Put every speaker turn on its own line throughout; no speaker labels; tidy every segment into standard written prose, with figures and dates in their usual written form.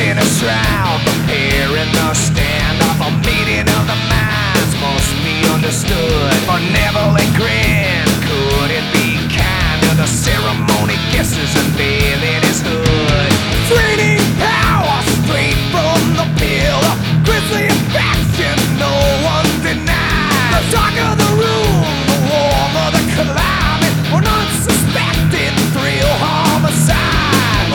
in a shroud, preparing the standoff. A meeting of the minds must be understood. Benevolent grin, could it be kind of the ceremony guesses unveiling his hood? Draining power straight from the pillar, grisly faction no one denies. The darker the room, the warmer the climate, an unsuspecting thrill homicide.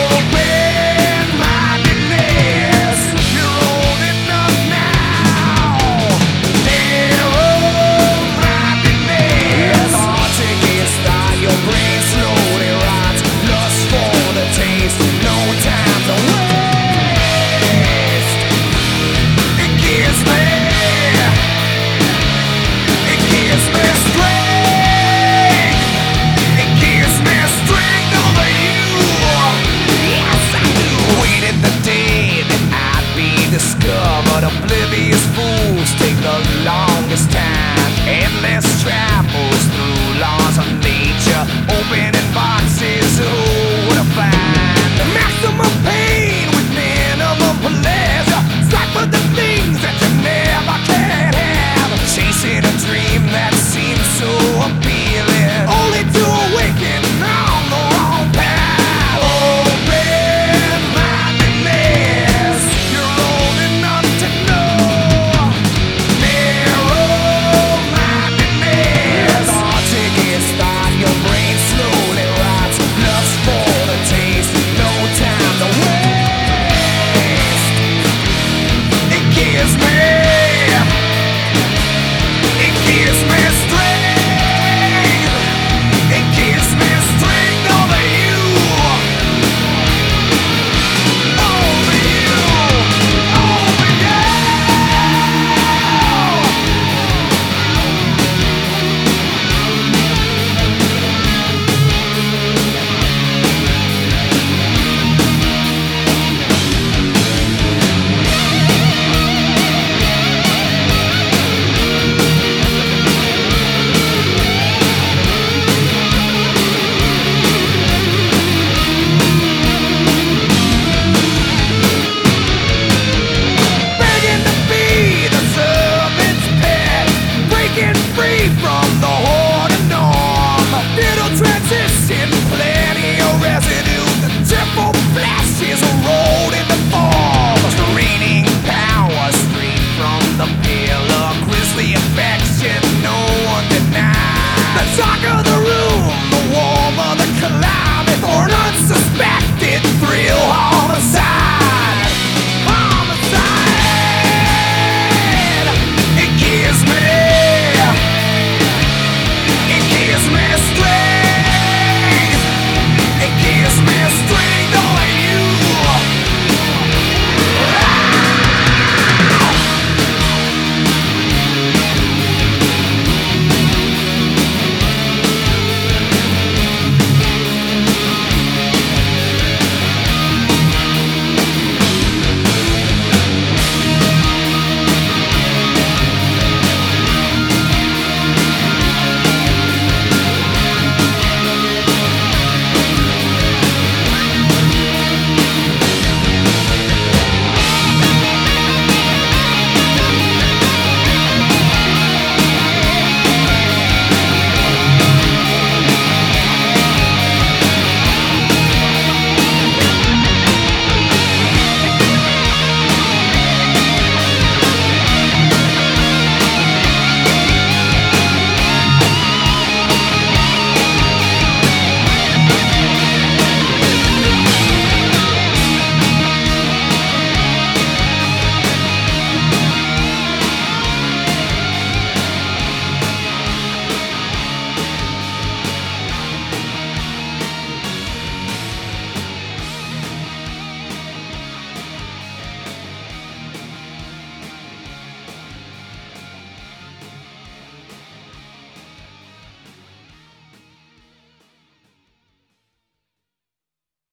Open-mindedness, you're old enough now. Narrow-mindedness, hard to get started, your brain slowly rots. Lust for the taste, no time to waste. It gives me strength. It gives me strength over you. Yes, I do. Waited the day that I'd be discovered. Oblivious fools take the longest time. Endless travels through laws of nature, opening boxes. Who would have found the maximum pain with minimum pleasure? Strive for the things that you never can have. Chasing a dream that seems so appealing, only to awaken on the wrong path. Open-mindedness, you're old enough to know. Narrow-mindedness, hard to get started, your brain slowly rots. Lust for the taste, no time to waste. It gives me strength. It gives me strength over you. Over you. Over you. Begging to be the servant's pet, breaking free from the horde of norm. Little transition, plenty of residue. The temple flashes a roar.